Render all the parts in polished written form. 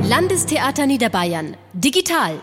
Landestheater Niederbayern. Digital.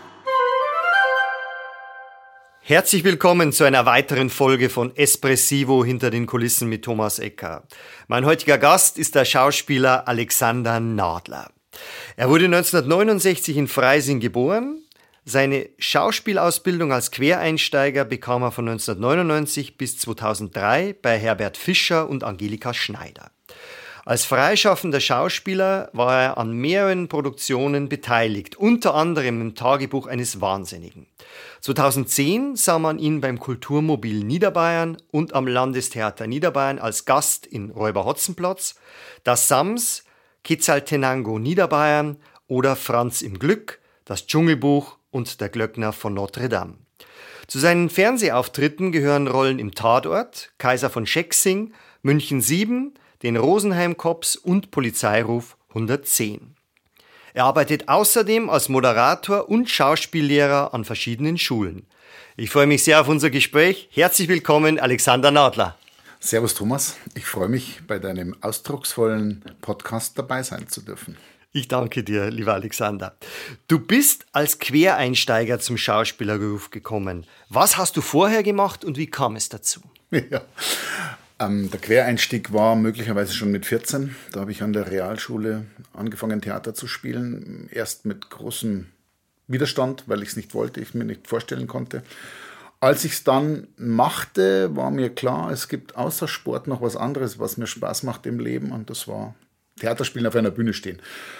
Herzlich willkommen zu einer weiteren Folge von Espressivo hinter den Kulissen mit Thomas Ecker. Mein heutiger Gast ist der Schauspieler Alexander Nadler. Er wurde 1969 in Freising geboren. Seine Schauspielausbildung als Quereinsteiger bekam er von 1999 bis 2003 bei Herbert Fischer und Angelika Schneider. Als freischaffender Schauspieler war er an mehreren Produktionen beteiligt, unter anderem im Tagebuch eines Wahnsinnigen. 2010 sah man ihn beim Kulturmobil Niederbayern und am Landestheater Niederbayern als Gast in Räuber Hotzenplotz, das Sams, Quetzaltenango Niederbayern oder Franz im Glück, das Dschungelbuch und der Glöckner von Notre Dame. Zu seinen Fernsehauftritten gehören Rollen im Tatort, Kaiser von Schexing, München 7, den Rosenheim Cops und Polizeiruf 110. Er arbeitet außerdem als Moderator und Schauspiellehrer an verschiedenen Schulen. Ich freue mich sehr auf unser Gespräch. Herzlich willkommen, Alexander Nadler. Servus Thomas, ich freue mich, bei deinem ausdrucksvollen Podcast dabei sein zu dürfen. Ich danke dir, lieber Alexander. Du bist als Quereinsteiger zum Schauspielerberuf gekommen. Was hast du vorher gemacht und wie kam es dazu? Ja. Der Quereinstieg war möglicherweise schon mit 14. Da habe ich an der Realschule angefangen, Theater zu spielen. Erst mit großem Widerstand, weil ich es nicht wollte, ich mir nicht vorstellen konnte. Als ich es dann machte, war mir klar, es gibt außer Sport noch was anderes, was mir Spaß macht im Leben. Und das war Theaterspielen, auf einer Bühne stehen.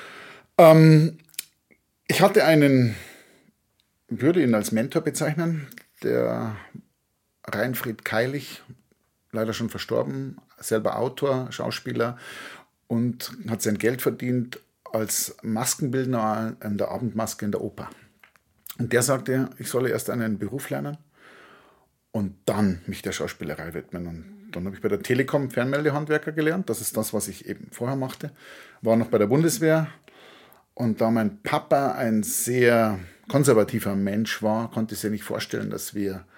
Ich hatte ich würde ihn als Mentor bezeichnen, der Reinfried Keilich, leider schon verstorben, selber Autor, Schauspieler und hat sein Geld verdient als Maskenbildner an der Abendmaske in der Oper. Und der sagte, ich solle erst einen Beruf lernen und dann mich der Schauspielerei widmen. Und dann habe ich bei der Telekom Fernmeldehandwerker gelernt. Das ist das, was ich eben vorher machte. War noch bei der Bundeswehr. Und da mein Papa ein sehr konservativer Mensch war, konnte ich sich nicht vorstellen, dass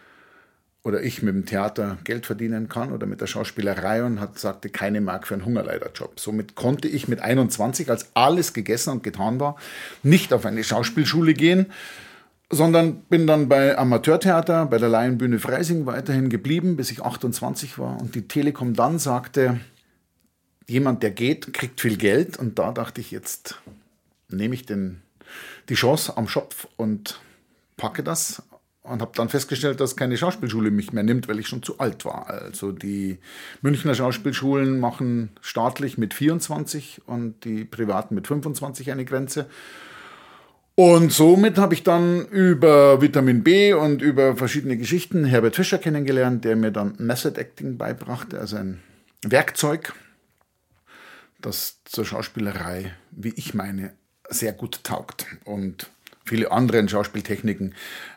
ich mit dem Theater Geld verdienen kann oder mit der Schauspielerei und sagte, keine Mark für einen Hungerleiderjob. Somit konnte ich mit 21, als alles gegessen und getan war, nicht auf eine Schauspielschule gehen, sondern bin dann bei Amateurtheater, bei der Laienbühne Freising weiterhin geblieben, bis ich 28 war und die Telekom dann sagte, jemand, der geht, kriegt viel Geld. Und da dachte ich, jetzt nehme ich die Chance am Schopf und packe das. Und habe dann festgestellt, dass keine Schauspielschule mich mehr nimmt, weil ich schon zu alt war. Also die Münchner Schauspielschulen machen staatlich mit 24 und die privaten mit 25 eine Grenze. Und somit habe ich dann über Vitamin B und über verschiedene Geschichten Herbert Fischer kennengelernt, der mir dann Method Acting beibrachte, also ein Werkzeug, das zur Schauspielerei, wie ich meine, sehr gut taugt und viele andere Schauspieltechniken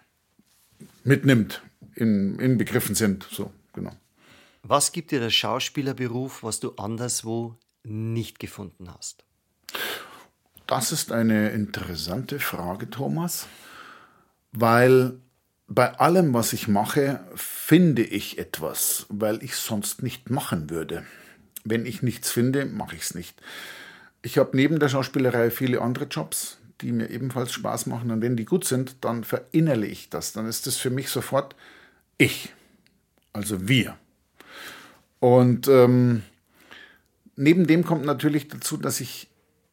mitnimmt, in Begriffen sind. So, genau. Was gibt dir der Schauspielerberuf, was du anderswo nicht gefunden hast? Das ist eine interessante Frage, Thomas, weil bei allem, was ich mache, finde ich etwas, weil ich es sonst nicht machen würde. Wenn ich nichts finde, mache ich es nicht. Ich habe neben der Schauspielerei viele andere Jobs, die mir ebenfalls Spaß machen. Und wenn die gut sind, dann verinnerliche ich das. Dann ist das für mich sofort ich, also wir. Und neben dem kommt natürlich dazu, dass ich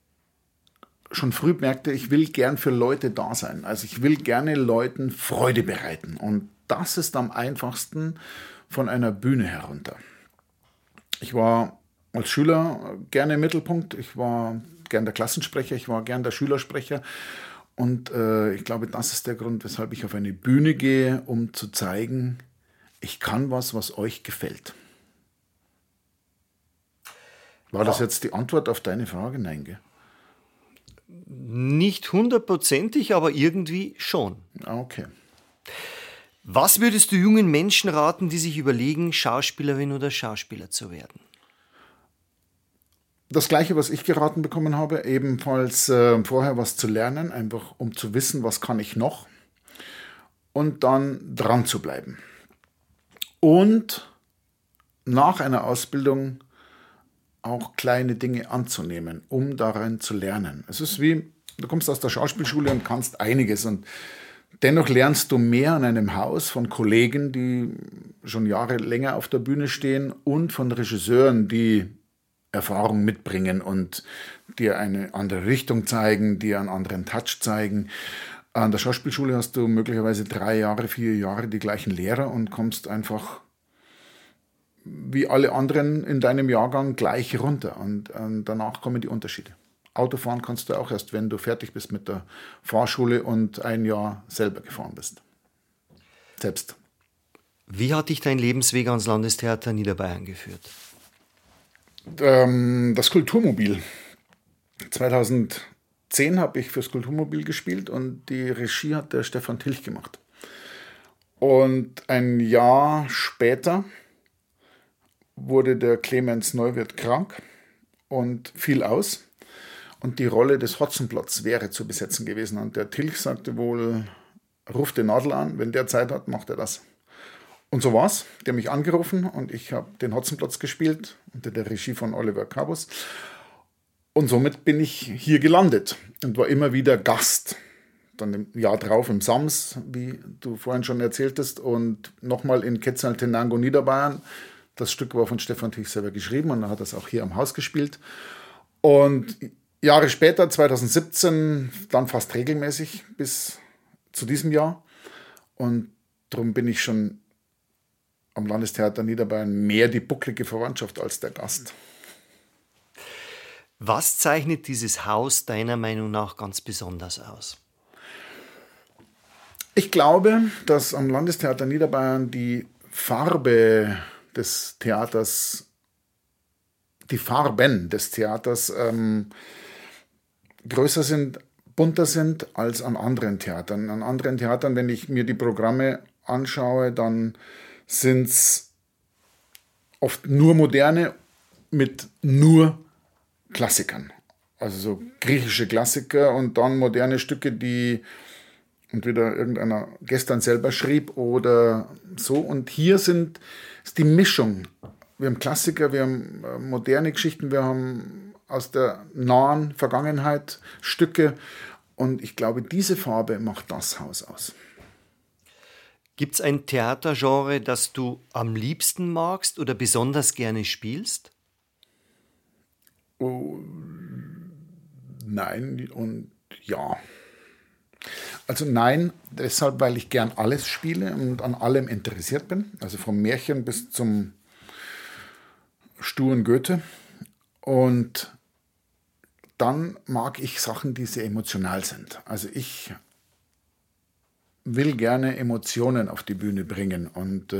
schon früh merkte, ich will gern für Leute da sein. Also ich will gerne Leuten Freude bereiten. Und das ist am einfachsten von einer Bühne herunter. Ich war als Schüler gerne im Mittelpunkt. Ich war gern der Klassensprecher, ich war gern der Schülersprecher. Und ich glaube, das ist der Grund, weshalb ich auf eine Bühne gehe, um zu zeigen, ich kann was euch gefällt. War das jetzt die Antwort auf deine Frage? Nein, gell? Nicht hundertprozentig, aber irgendwie schon. Okay. Was würdest du jungen Menschen raten, die sich überlegen, Schauspielerin oder Schauspieler zu werden? Das Gleiche, was ich geraten bekommen habe, ebenfalls vorher was zu lernen, einfach um zu wissen, was kann ich noch und dann dran zu bleiben. Und nach einer Ausbildung auch kleine Dinge anzunehmen, um darin zu lernen. Es ist wie Du kommst aus der Schauspielschule und kannst einiges. Und dennoch lernst du mehr an einem Haus von Kollegen, die schon Jahre länger auf der Bühne stehen und von Regisseuren, die Erfahrung mitbringen und dir eine andere Richtung zeigen, dir einen anderen Touch zeigen. An der Schauspielschule hast du möglicherweise 3 Jahre, 4 Jahre die gleichen Lehrer und kommst einfach wie alle anderen in deinem Jahrgang gleich runter. Und danach kommen die Unterschiede. Autofahren kannst du auch erst, wenn du fertig bist mit der Fahrschule und 1 Jahr selber gefahren bist. Selbst. Wie hat dich dein Lebensweg ans Landestheater Niederbayern geführt? Das Kulturmobil. 2010 habe ich fürs Kulturmobil gespielt und die Regie hat der Stefan Tilch gemacht. Und ein Jahr später wurde der Clemens Neuwirth krank und fiel aus. Und die Rolle des Hotzenplotz wäre zu besetzen gewesen. Und der Tilch sagte wohl, ruf den Nadel an, wenn der Zeit hat, macht er das. Und so war's. Der hat mich angerufen und ich habe den Hotzenplotz gespielt unter der Regie von Oliver Cabus. Und somit bin ich hier gelandet und war immer wieder Gast. Dann im Jahr drauf im Sams, wie du vorhin schon erzähltest, und nochmal in Quetzaltenango, Niederbayern. Das Stück war von Stefan Tilch selber geschrieben und er hat das auch hier am Haus gespielt. Und Jahre später, 2017, dann fast regelmäßig bis zu diesem Jahr. Und darum bin ich schon am Landestheater Niederbayern mehr die bucklige Verwandtschaft als der Gast. Was zeichnet dieses Haus deiner Meinung nach ganz besonders aus? Ich glaube, dass am Landestheater Niederbayern die Farbe des Theaters, die Farben des Theaters größer sind, bunter sind als an anderen Theatern. An anderen Theatern, wenn ich mir die Programme anschaue, dann sind es oft nur moderne mit nur Klassikern. Also so griechische Klassiker und dann moderne Stücke, die entweder irgendeiner gestern selber schrieb oder so. Und hier ist die Mischung. Wir haben Klassiker, wir haben moderne Geschichten, wir haben aus der nahen Vergangenheit Stücke. Und ich glaube, diese Farbe macht das Haus aus. Gibt es ein Theatergenre, das du am liebsten magst oder besonders gerne spielst? Oh, nein und ja. Also nein, deshalb, weil ich gern alles spiele und an allem interessiert bin. Also vom Märchen bis zum sturen Goethe. Und dann mag ich Sachen, die sehr emotional sind. Also ich will gerne Emotionen auf die Bühne bringen und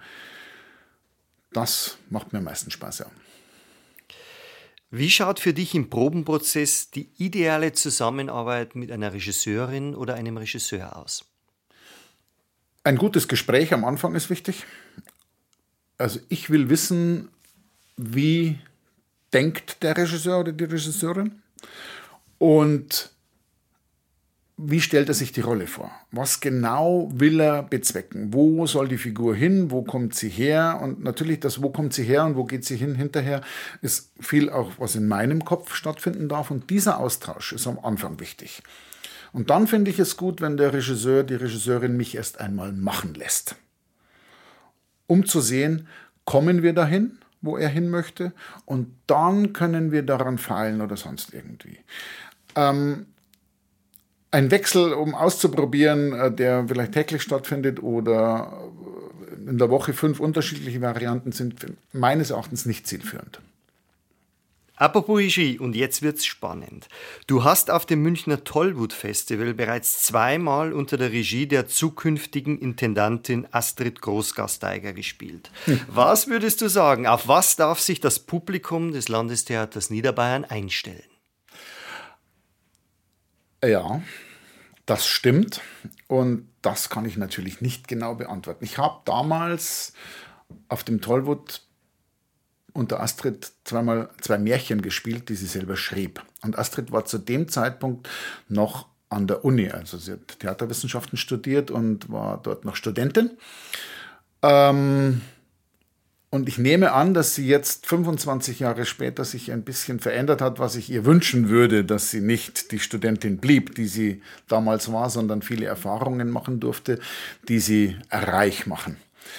das macht mir am meisten Spaß. Ja. Wie schaut für dich im Probenprozess die ideale Zusammenarbeit mit einer Regisseurin oder einem Regisseur aus? Ein gutes Gespräch am Anfang ist wichtig. Also ich will wissen, wie denkt der Regisseur oder die Regisseurin und wie stellt er sich die Rolle vor? Was genau will er bezwecken? Wo soll die Figur hin? Wo kommt sie her? Und natürlich das, wo kommt sie her und wo geht sie hin hinterher, ist viel auch, was in meinem Kopf stattfinden darf. Und dieser Austausch ist am Anfang wichtig. Und dann finde ich es gut, wenn der Regisseur, die Regisseurin mich erst einmal machen lässt. Um zu sehen, kommen wir dahin, wo er hin möchte? Und dann können wir daran feilen oder sonst irgendwie. Ein Wechsel, um auszuprobieren, der vielleicht täglich stattfindet oder in der Woche 5 unterschiedliche Varianten, sind meines Erachtens nicht zielführend. Apropos Regie, und jetzt wird's spannend. Du hast auf dem Münchner Tollwood Festival bereits 2-mal unter der Regie der zukünftigen Intendantin Astrid Großgasteiger gespielt. Was würdest du sagen, auf was darf sich das Publikum des Landestheaters Niederbayern einstellen? Ja, das stimmt und das kann ich natürlich nicht genau beantworten. Ich habe damals auf dem Tollwood unter Astrid 2 Märchen gespielt, die sie selber schrieb. Und Astrid war zu dem Zeitpunkt noch an der Uni, also sie hat Theaterwissenschaften studiert und war dort noch Studentin. Und Und ich nehme an, dass sie jetzt 25 Jahre später sich ein bisschen verändert hat, was ich ihr wünschen würde, dass sie nicht die Studentin blieb, die sie damals war, sondern viele Erfahrungen machen durfte, die sie reich machen.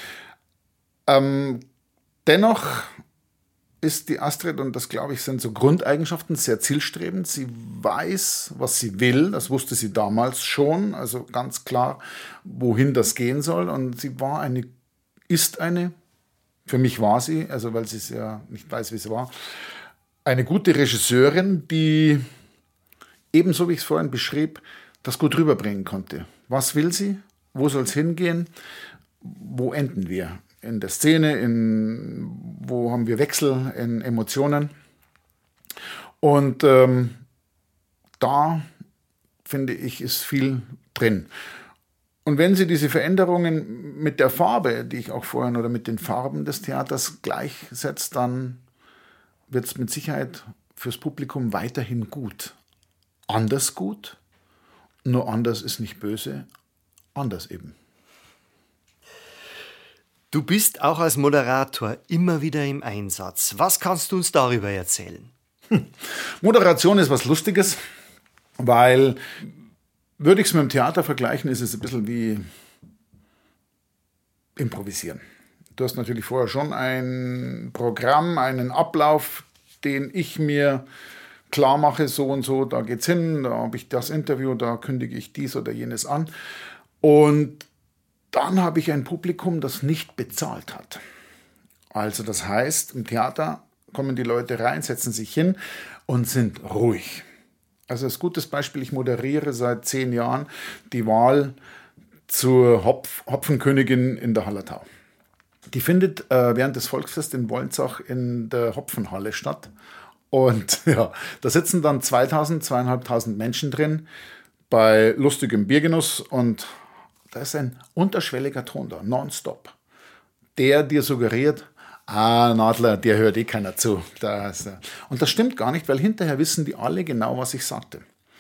Dennoch ist die Astrid, und das glaube ich sind so Grundeigenschaften, sehr zielstrebend. Sie weiß, was sie will, das wusste sie damals schon, also ganz klar, wohin das gehen soll. Und sie ist eine, für mich war sie, also weil sie es ja nicht weiß, wie sie war, eine gute Regisseurin, die ebenso wie ich es vorhin beschrieb, das gut rüberbringen konnte. Was will sie? Wo soll es hingehen? Wo enden wir? In der Szene, wo haben wir Wechsel in Emotionen? Und da, finde ich, ist viel drin. Und wenn Sie diese Veränderungen mit der Farbe, die ich auch vorhin, oder mit den Farben des Theaters gleichsetzt, dann wird es mit Sicherheit fürs Publikum weiterhin gut. Anders gut, nur anders ist nicht böse, anders eben. Du bist auch als Moderator immer wieder im Einsatz. Was kannst du uns darüber erzählen? Moderation ist was Lustiges, weil, würde ich es mit dem Theater vergleichen, ist es ein bisschen wie improvisieren. Du hast natürlich vorher schon ein Programm, einen Ablauf, den ich mir klar mache, so und so, da geht's hin, da habe ich das Interview, da kündige ich dies oder jenes an. Und dann habe ich ein Publikum, das nicht bezahlt hat. Also das heißt, im Theater kommen die Leute rein, setzen sich hin und sind ruhig. Also als gutes Beispiel, ich moderiere seit 10 Jahren die Wahl zur Hopfenkönigin in der Hallertau. Die findet während des Volksfests in Wolnzach in der Hopfenhalle statt. Und ja, da sitzen dann 2.500 Menschen drin bei lustigem Biergenuss, und da ist ein unterschwelliger Ton da, nonstop, der dir suggeriert, Nadler, dir hört eh keiner zu. Und das stimmt gar nicht, weil hinterher wissen die alle genau, was ich sagte.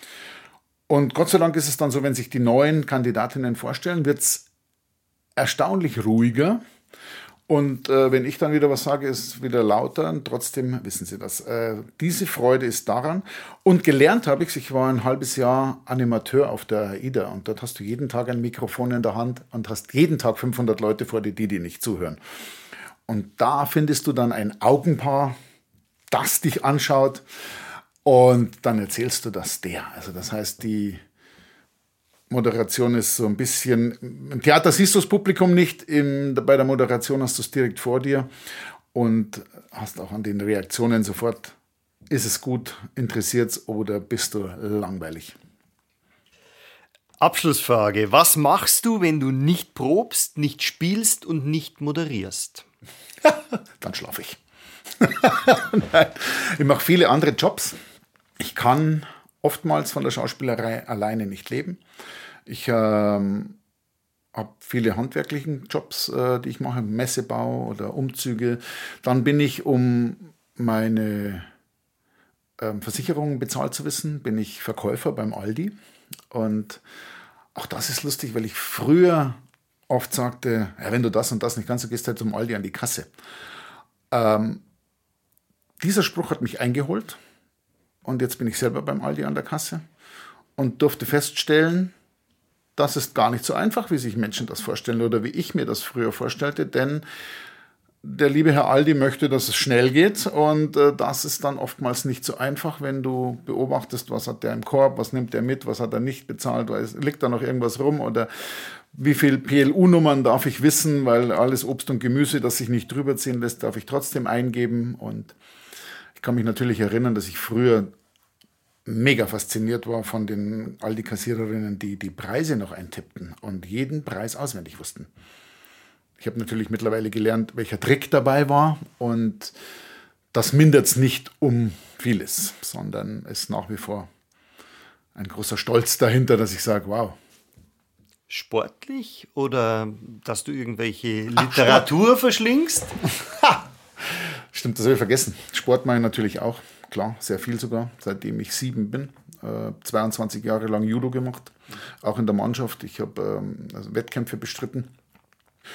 Und Gott sei Dank ist es dann so, wenn sich die neuen Kandidatinnen vorstellen, wird es erstaunlich ruhiger. Und wenn ich dann wieder was sage, ist es wieder lauter, und trotzdem wissen sie das. Diese Freude ist daran. Und gelernt habe ich war ein halbes Jahr Animateur auf der AIDA, und dort hast du jeden Tag ein Mikrofon in der Hand und hast jeden Tag 500 Leute vor dir, die nicht zuhören. Und da findest du dann ein Augenpaar, das dich anschaut, und dann erzählst du das der. Also das heißt, die Moderation ist so ein bisschen, im Theater siehst du das Publikum nicht, bei der Moderation hast du es direkt vor dir und hast auch an den Reaktionen sofort, ist es gut, interessiert es oder bist du langweilig? Abschlussfrage, was machst du, wenn du nicht probst, nicht spielst und nicht moderierst? Dann schlafe ich. Nein, ich mache viele andere Jobs. Ich kann oftmals von der Schauspielerei alleine nicht leben. Ich habe viele handwerkliche Jobs, die ich mache, Messebau oder Umzüge. Dann bin ich, um meine Versicherungen bezahlt zu wissen, bin ich Verkäufer beim Aldi. Und auch das ist lustig, weil ich früher oft sagte, ja, wenn du das und das nicht kannst, du gehst halt zum Aldi an die Kasse. Dieser Spruch hat mich eingeholt. Und jetzt bin ich selber beim Aldi an der Kasse und durfte feststellen, das ist gar nicht so einfach, wie sich Menschen das vorstellen oder wie ich mir das früher vorstellte, denn der liebe Herr Aldi möchte, dass es schnell geht, und das ist dann oftmals nicht so einfach, wenn du beobachtest, was hat der im Korb, was nimmt der mit, was hat er nicht bezahlt, liegt da noch irgendwas rum oder wie viel PLU-Nummern darf ich wissen, weil alles Obst und Gemüse, das sich nicht drüber ziehen lässt, darf ich trotzdem eingeben. Und ich kann mich natürlich erinnern, dass ich früher mega fasziniert war von den Aldi-Kassiererinnen, die die Preise noch eintippten und jeden Preis auswendig wussten. Ich habe natürlich mittlerweile gelernt, welcher Trick dabei war, und das mindert es nicht um vieles, sondern ist nach wie vor ein großer Stolz dahinter, dass ich sage, wow. Sportlich oder dass du irgendwelche Literatur verschlingst? Stimmt, das habe ich vergessen. Sport mache ich natürlich auch, klar, sehr viel sogar, seitdem ich 7 bin. 22 Jahre lang Judo gemacht, auch in der Mannschaft. Ich habe Wettkämpfe bestritten.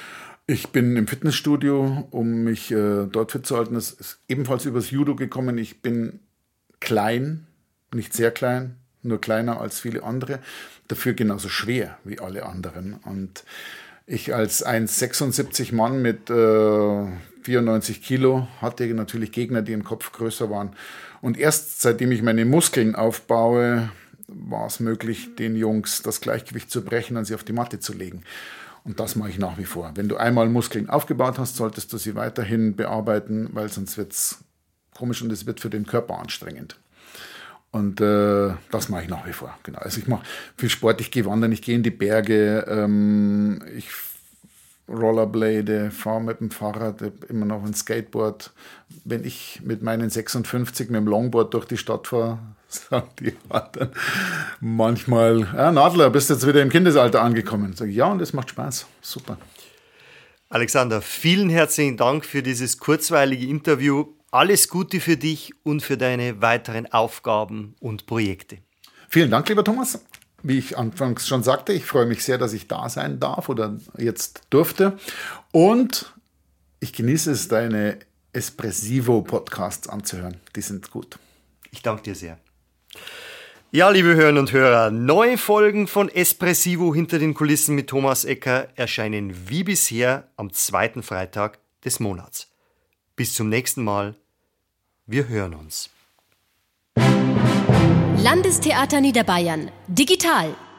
Ich bin im Fitnessstudio, um mich dort fit zu halten. Das ist ebenfalls übers Judo gekommen. Ich bin klein, nicht sehr klein, nur kleiner als viele andere. Dafür genauso schwer wie alle anderen. Und ich als 1,76 Mann mit 94 Kilo hatte natürlich Gegner, die im Kopf größer waren. Und erst seitdem ich meine Muskeln aufbaue, war es möglich, den Jungs das Gleichgewicht zu brechen und sie auf die Matte zu legen. Und das mache ich nach wie vor. Wenn du einmal Muskeln aufgebaut hast, solltest du sie weiterhin bearbeiten, weil sonst wird es komisch und es wird für den Körper anstrengend. Und das mache ich nach wie vor. Genau. Also ich mache viel Sport, ich gehe wandern, ich gehe in die Berge, ich Rollerblade, fahre mit dem Fahrrad, immer noch ein Skateboard. Wenn ich mit meinen 56 mit dem Longboard durch die Stadt fahre, sagen die dann manchmal, ja, Nadler, bist jetzt wieder im Kindesalter angekommen. Sag ich, ja, und es macht Spaß. Super. Alexander, vielen herzlichen Dank für dieses kurzweilige Interview. Alles Gute für dich und für deine weiteren Aufgaben und Projekte. Vielen Dank, lieber Thomas. Wie ich anfangs schon sagte, ich freue mich sehr, dass ich da sein darf oder jetzt durfte. Und ich genieße es, deine Espressivo-Podcasts anzuhören. Die sind gut. Ich danke dir sehr. Ja, liebe Hörerinnen und Hörer, neue Folgen von Espressivo hinter den Kulissen mit Thomas Ecker erscheinen wie bisher am 2. Freitag des Monats. Bis zum nächsten Mal. Wir hören uns. Landestheater Niederbayern. Digital.